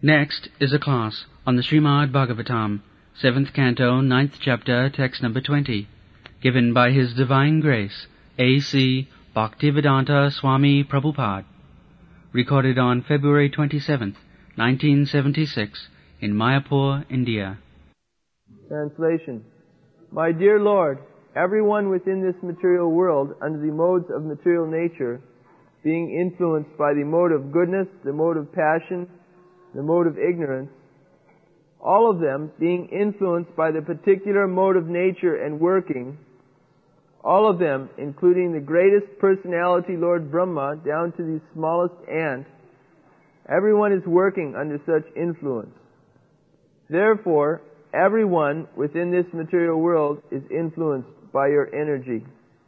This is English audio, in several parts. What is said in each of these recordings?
Next is a class on the Srimad Bhagavatam, 7th Canto, 9th Chapter, text number 20, given by His Divine Grace, A.C. Bhaktivedanta Swami Prabhupada, recorded on February 27th, 1976, in Mayapur, India. Translation. My dear Lord, everyone within this material world, under the modes of material nature, being influenced by the mode of goodness, the mode of passion, the mode of ignorance, all of them being influenced by the particular mode of nature and working, all of them, including the greatest personality, Lord Brahma, down to the smallest ant, everyone is working under such influence. Therefore, everyone within this material world is influenced by your energy.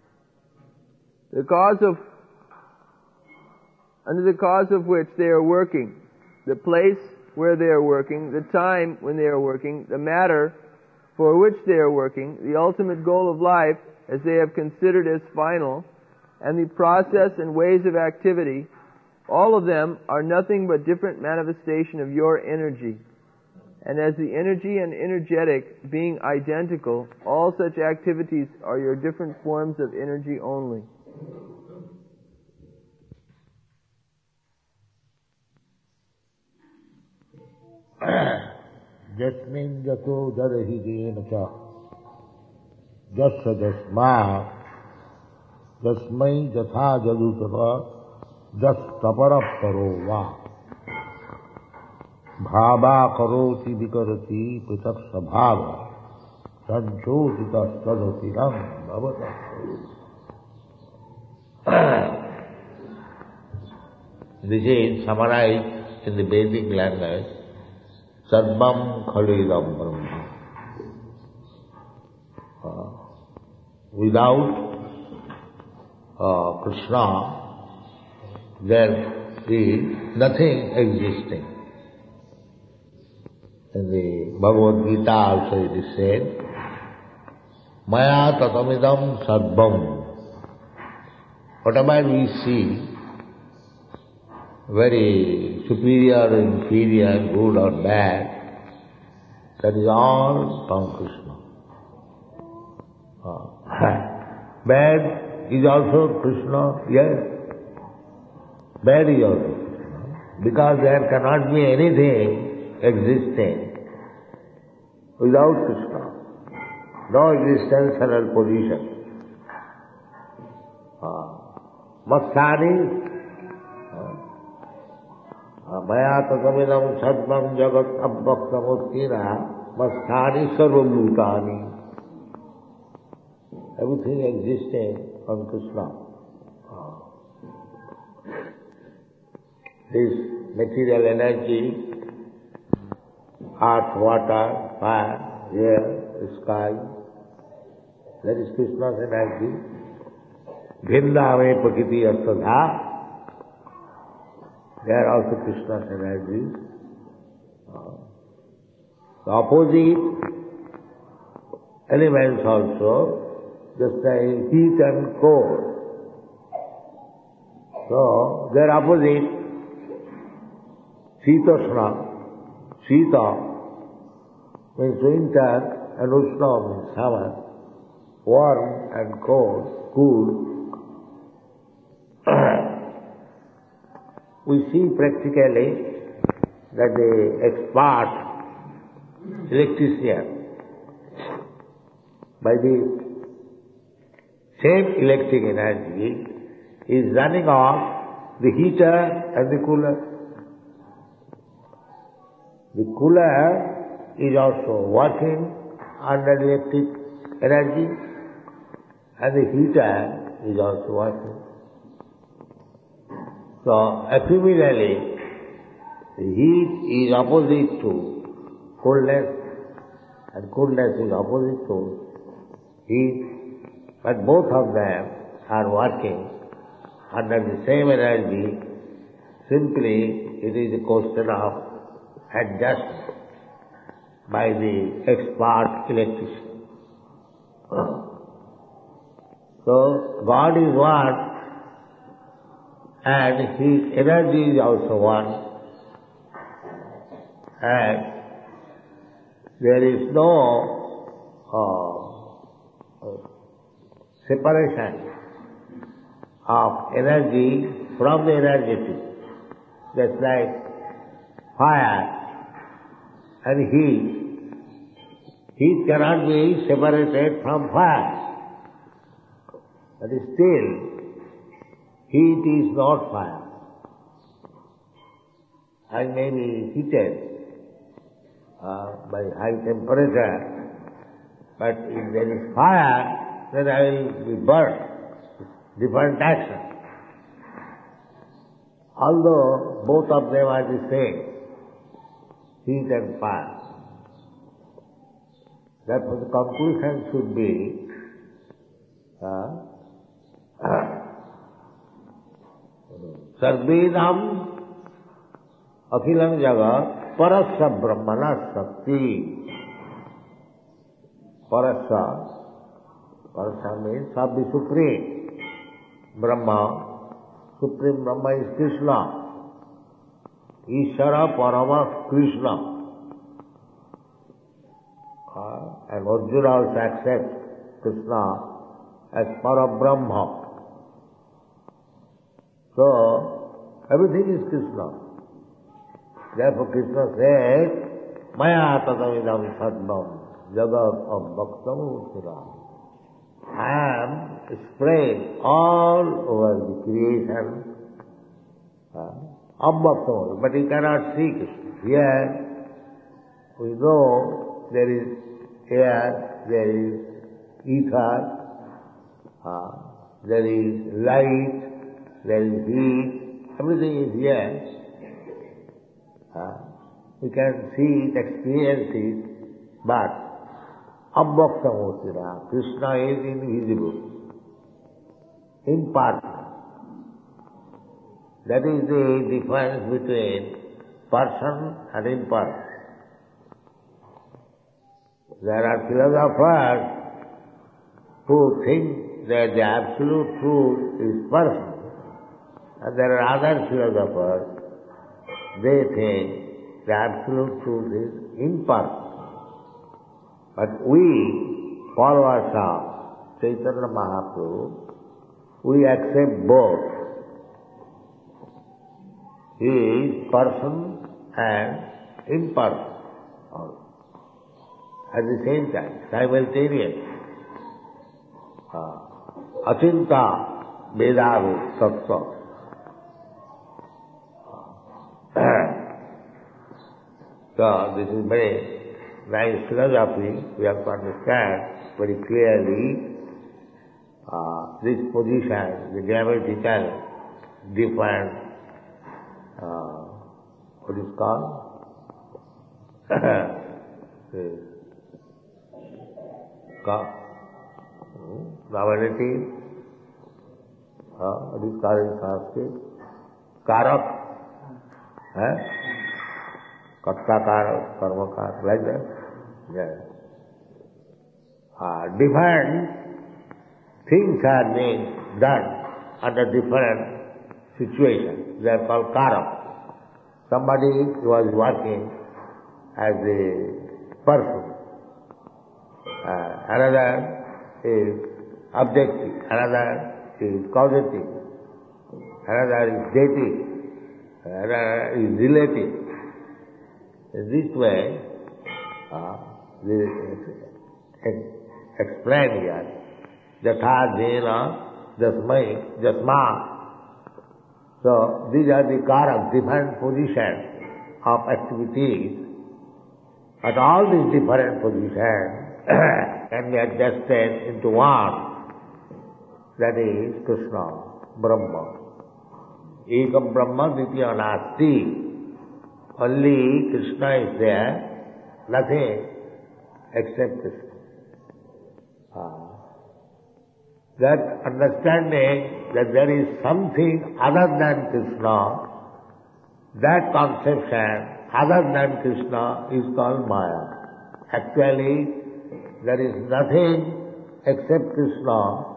Under the cause of which they are working, the place where they are working, the time when they are working, the matter for which they are working, the ultimate goal of life as they have considered as final, and the process and ways of activity, all of them are nothing but different manifestation of your energy. And as the energy and energetic being identical, all such activities are your different forms of energy only. Jasmin jato jadahi jenaka jasa jasma jasmai jatha jadutava jas tapara paro va bhava karoti vikarati pitak sabhava sanchodita stadatiram bhavata. This is summarized in the Vedic language. Sarvam Khalidam Brahma. Without Krishna, there is nothing existing. In the Bhagavad Gita also it is said, Maya tatamidam sarvam. Whatever we see, very superior or inferior, good or bad, that is all from Krishna. Bad is also Krishna, yes. Bad is also Krishna. Because there cannot be anything existing without Krishna. No existential position. Masthani Maya tatamidam sadvam jagat abbaktamuttina masthani sarvabhutani. Everything existing on Krishna. This material energy, earth, water, fire, air, sky, that is Krishna's energy. Vrindavane prakriti astadha. They are also Krishna's energies. The opposite elements also, just like heat and cold. So, they are opposite. Shitashna, Shita means winter and Ushna means summer. Warm and cold, cool. We see practically that the expert electrician, by the same electric energy, is running off the heater and the cooler. The cooler is also working under electric energy, and the heater is also working. So, ephemerally, the heat is opposite to coldness, and coldness is opposite to heat, but both of them are working under the same energy. Simply, it is a question of adjustment by the expert electrician. So, God is one, and His energy is also one. and there is no separation of energy from the energetic. Just like fire and heat. Heat cannot be separated from fire. But still, heat is not fire. And may be heated by high temperature. But if there is fire, then I will be burnt. Different action. Although both of them are the same, heat and fire. Therefore the conclusion should be Sarvedam Akhilam Jagat Parasya Brahmana Shakti. Parasya means of the Supreme. Brahma, Supreme Brahma is Krishna. Ishara Parama Krishna. And Arjuna also accepts Krishna as Parabrahma. So, everything is Krishna. Therefore Krishna says, Maya tadamidam sadvam jagat abhaktam uttira. I am spread all over the creation abhaktam, but he cannot see Krishna. Here, we know there is air, there is ether, there is light, there is heat, everything is here. We can see it, experience it, but Abhaktamurtira, Krishna is invisible, impersonal. That is the difference between person and impersonal. There are philosophers who think that the absolute truth is personal, and there are other philosophers, they think the absolute truth is impersonal. But we, followers of Chaitanya Mahaprabhu, we accept both. He is person and impersonal at the same time, simultaneous. Achinta Vedavi Sattva. So this is very nice philosophy. We have to understand very clearly this position, the grammatical different, what is called? Nominative, what is called in Sanskrit? Karak. Karta, karma, like that. Yes. Different things are being done under different situations. They are called karak. Somebody was working as a person. Another is objective. Another is causative. Another is dative. Another is relative. In this way, explain here, Jatha Dena Jasmai Jasma. So these are the karak, different positions of activities. But all these different positions can be adjusted into one. That is Krishna, Brahma. Ekam Brahma Ditya Nasti. Only Krishna is there, nothing except Krishna. That understanding that there is something other than Krishna, that conception other than Krishna is called Maya. Actually, there is nothing except Krishna,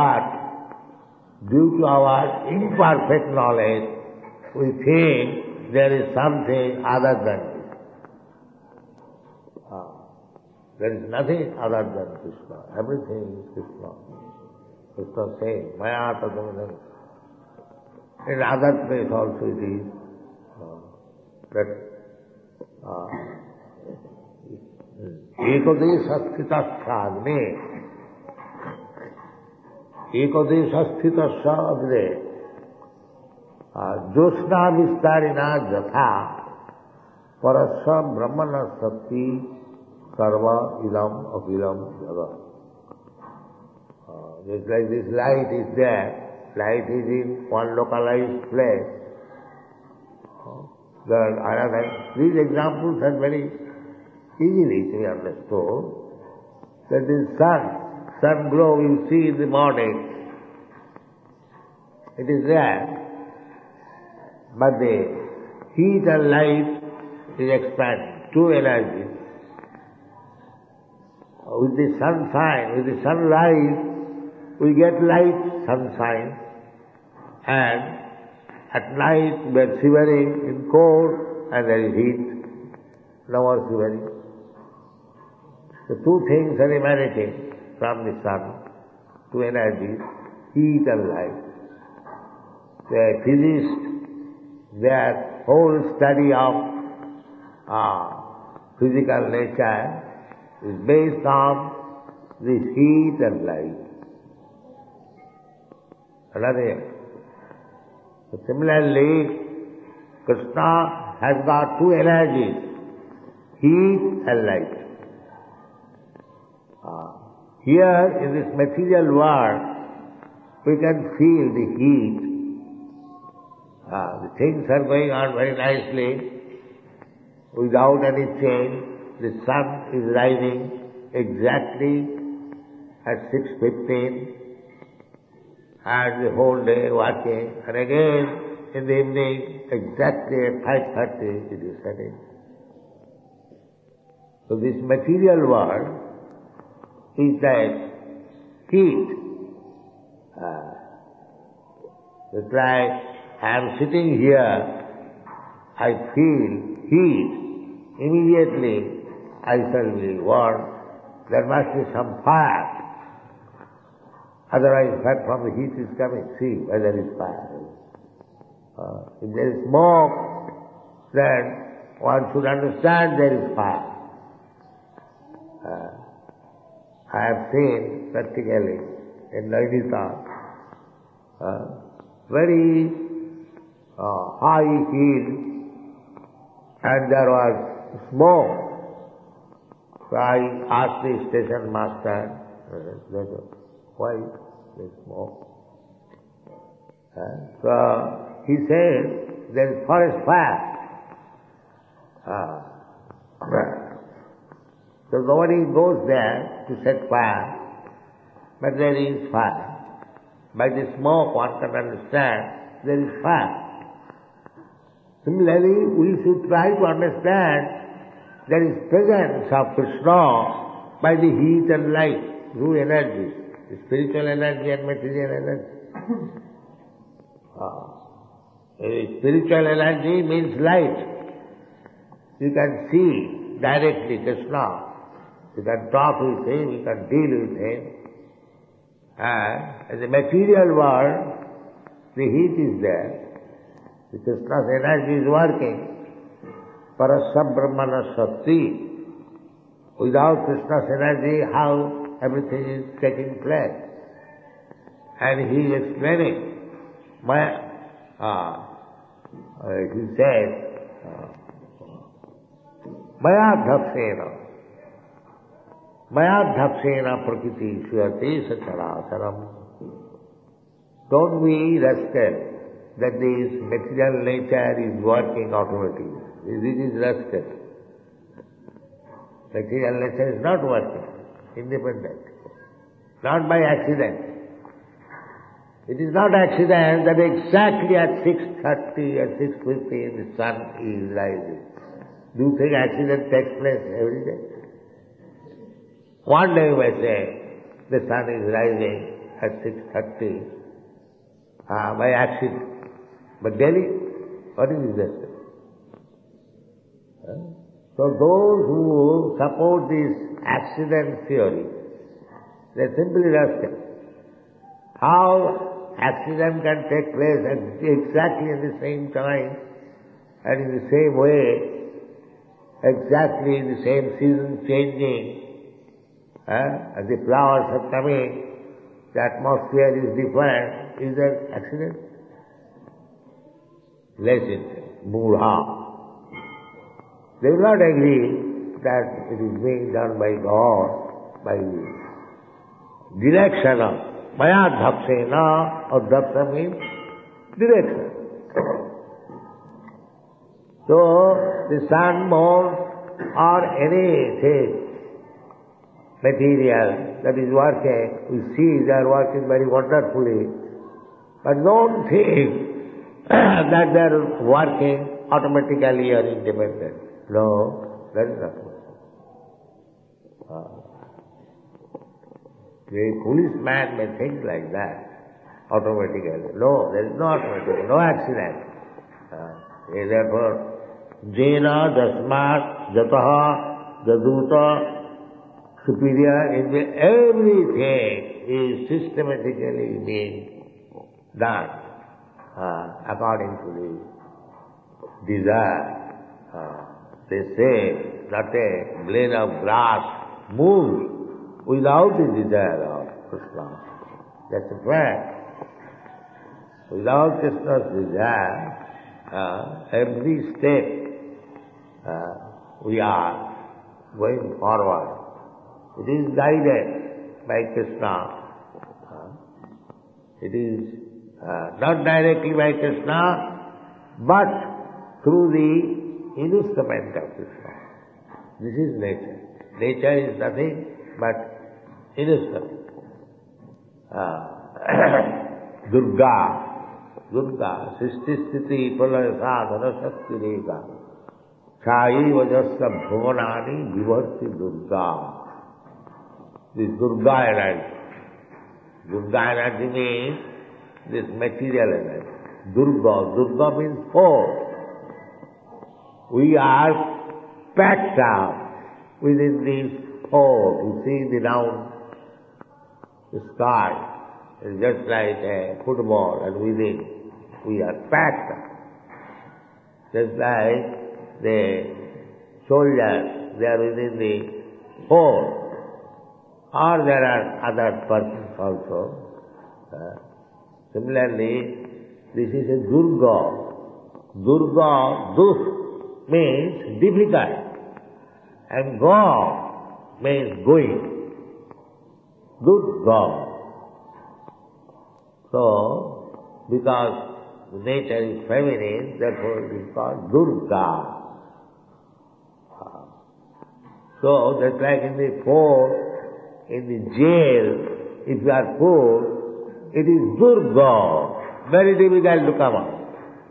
but due to our imperfect knowledge, we think there is something other than this. There is nothing other than Krishna. Everything is Krishna. Krishna says, Maya Tadamidam. In other place also it is that Ekadesasthita Agne. Ekadesasthita Agne. Josna Vistarina Jatha Parasya Brahmana Sakti Sarva Ilam Apilam Jaga. Just like this light is there, light is in one localized place. These examples are very easily to be understood. That is sun glow you see in the morning, it is there. But the heat and light is expanding, two energies. With the sunshine, with the sunrise, we get light, sunshine, and at night we are shivering in cold and there is heat, no more shivering. The two things are emanating from the sun, two energies, heat and light. The physicists, their whole study of physical nature is based on this heat and light. Another. So similarly, Krishna has got two energies, heat and light. Here in this material world, we can feel the heat. The things are going on very nicely, without any change. The sun is rising exactly at 6:15, and the whole day working, and again in the evening exactly at 5:30 it is setting. So this material world is like heat. It's like I am sitting here, I feel heat, immediately I shall be warm. There must be some fire. Otherwise, where from the heat is coming? See where there is fire. If there is smoke, then one should understand there is fire. I have seen practically in Nainital very high hill, and there was smoke. So I asked the station master, why there is smoke? So he said, there is forest fire. So nobody goes there to set fire, but there is fire. By the smoke one can understand there is fire. Similarly, we should try to understand there is presence of Krishna by the heat and light, two energies, the spiritual energy and material energy. Spiritual energy means light. You can see directly Krishna. You can talk with him, you can deal with him. And in the material world, the heat is there. The Krishna's energy is working. Parasya Brahmana Shakti. Without Krishna's energy, how everything is taking place. And he is explaining. He says, Maya Dhapsena. Maya Dhapsena Prakriti Suyate Sacharacharam. Don't be rested that this material nature is working automatically. This is rested. Material nature is not working, independent. Not by accident. It is not accident that exactly at 6:30 and 6:15 the sun is rising. Do you think accident takes place every day? One day you may say the sun is rising at 6:30 by accident. But daily, what is this? So those who support this accident theory, they are simply rascals. How accident can take place at exactly at the same time and in the same way, exactly in the same season changing, as the flowers are coming, the atmosphere is different, is an accident? Legend, mudha. They will not agree that it is being done by God, by direction of maya dhapsena, or dhapsa means direction. So the sun, moon, or anything material that is working, we see they are working very wonderfully, but don't think that they are working automatically or independently. No, that is not possible. A policeman may think like that automatically. No, there is no automatic, no accident. Therefore, jena, dasmat, jataha, jaduta, superior, everything is systematically being done according to the desire. They say not a blade of grass moves without the desire of Krishna. That's a fact. Without Krishna's desire, every step we are going forward. It is guided by Krishna. It is not directly by Krishna, but through the instrument of Krishna. This is nature. Nature is nothing but instrument. Durga, Srishtistiti Pralaya Sadhana Shakti Reka, Chai Vajasya Bhuvanani Vivarti Durga. This Durga energy. Durga energy means this material energy. Durga means force. We are packed up within this force. You see the round sky is just like a football, and within we are packed up. Just like the soldiers, they are within the force. Or there are other persons also. Similarly, this is a Durga. Durga, Duh means difficult, and Ga means going. Durga. So, because nature is feminine, therefore it is called Durga. So, just like in the fort, in the jail, if you are poor, it is Durga. Very difficult to come out.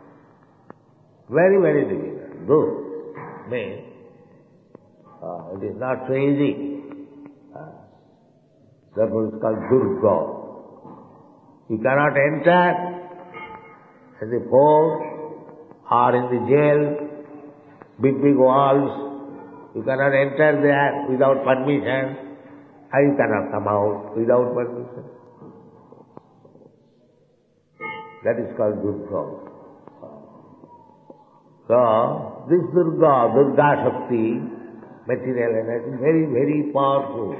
Very, very difficult. Dur means it is not so easy. Therefore it is called Durga. You cannot enter in the fort or in the jail, big walls. You cannot enter there without permission. And you cannot come out without permission. That is called Durga. So, this Durga Shakti, material energy, very, very powerful.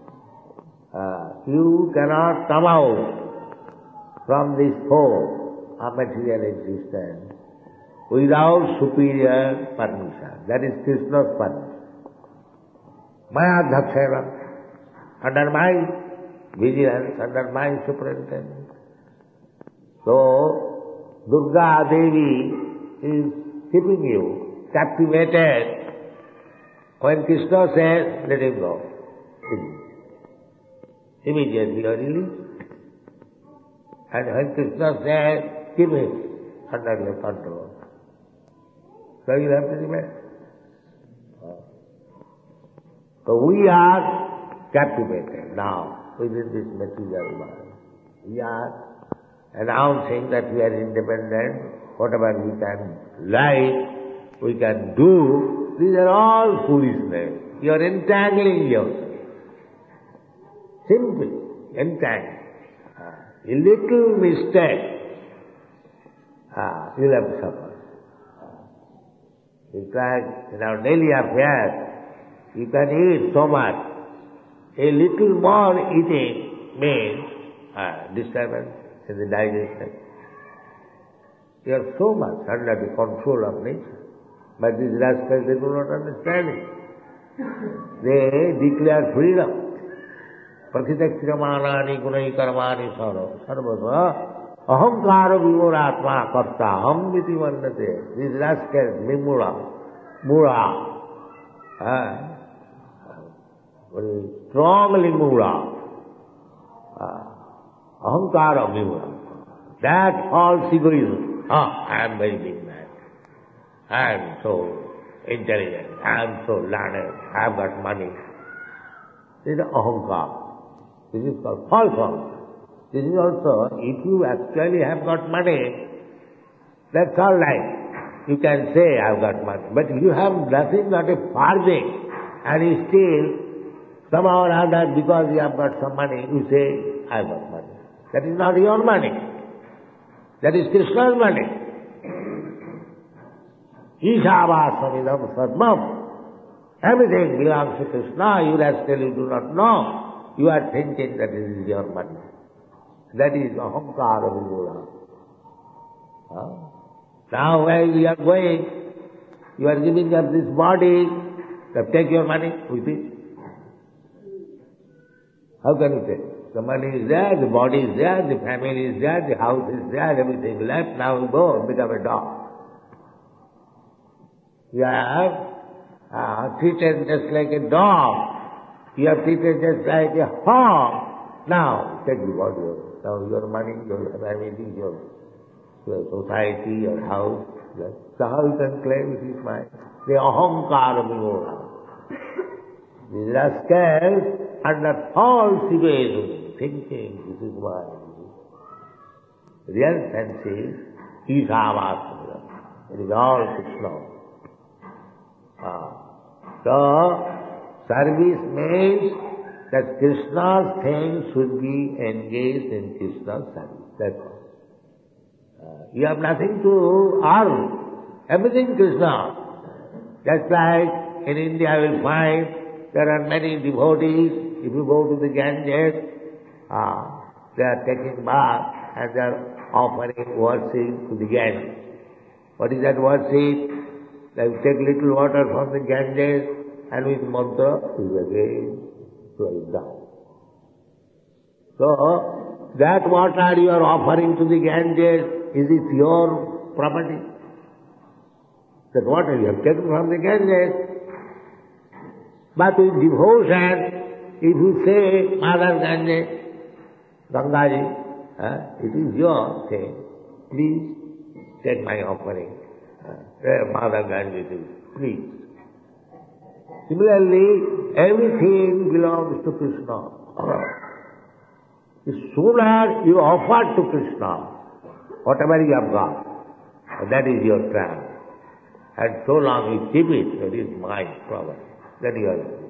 You cannot come out from this force of material existence without superior permission. That is Krishna's permission. Maya dhapsena. Under my vigilance, under my superintendence. So, Durga Devi is keeping you captivated. When Krishna says, let him go, immediately you are released. And when Krishna says, keep him under your control, so you have to remain. So we are captivated now within this material world. We are announcing that we are independent, whatever we can like, we can do, These are all foolishness. You are entangling yourself. Simply entangle. A little mistake, you'll have to suffer. In fact, in our daily affairs, you can eat so much. A little more eating means disturbance in the digestion. You are so much under the control of nature. But these rascals, they do not understand it. They declare freedom. Prakhitakshiramanani gunai karmani sarvasa ahamkara vimuratma karta aham iti varnate. These rascals, mura, very strongly mura, ahamkara vimura. That false egoism. I am very big man. I am so intelligent. I am so learned. I have got money. This is ahamkara. This is called false ahamkara. This is also, if you actually have got money, that's all right. You can say, I have got money. But if you have nothing, not a farthing, and you still, somehow or other, because you have got some money, you say, I have got money. That is not your money. That is Krishna's money. Ishavāsamidam sarvam. Everything belongs to Krishna. You rascal, you do not know. You are thinking that this is your money. That is ahamkara vimura. Now where you are going, you are giving up this body, take your money with it. How can you take? The money is there, the body is there, the family is there, the house is there, everything left. Now you go and become a dog. You have treated just like a dog. You have treated just like a hog. Now, take the body. Now your money, your family, your society, your house. So how you can claim it is mine? The ahamkara vimura. These rascals under false egoism, thinking this is mine. Real sense is Ishavāsamidam. It is all Krishna. So, service means that Krishna's things should be engaged in Krishna's service. That's all. You have nothing to earn. Everything Krishna. Just like in India you will find there are many devotees. If you go to the Ganges, they are taking bath and they are offering worship to the Ganges. What is that worship? They take little water from the Ganges and with mantra, you again throw it down. So, that water you are offering to the Ganges, is it your property? That water you have taken from the Ganges. But with devotion, if you say, Mother Ganges, Gangaji, it is your thing, please take my offering. Mother Ganges, please. Similarly, everything belongs to Krishna. The sooner you offer to Krishna whatever you have got, that is your triumph. And so long you keep it, that is my property. That you are